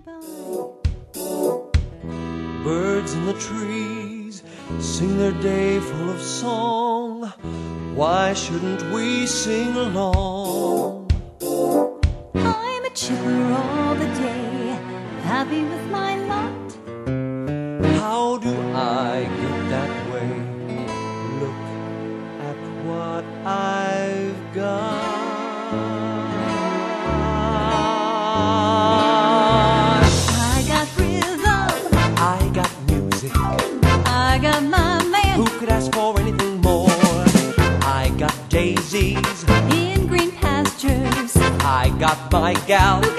Birds in the trees sing their day full of song. Why shouldn't we sing along? I'm a chipper all the day, happy with my lot. How do I get that way? Look at what I've got. I got rhythm, I got music. I got my man. Who could ask for anything more? I got daisies In green pastures, I got my gal.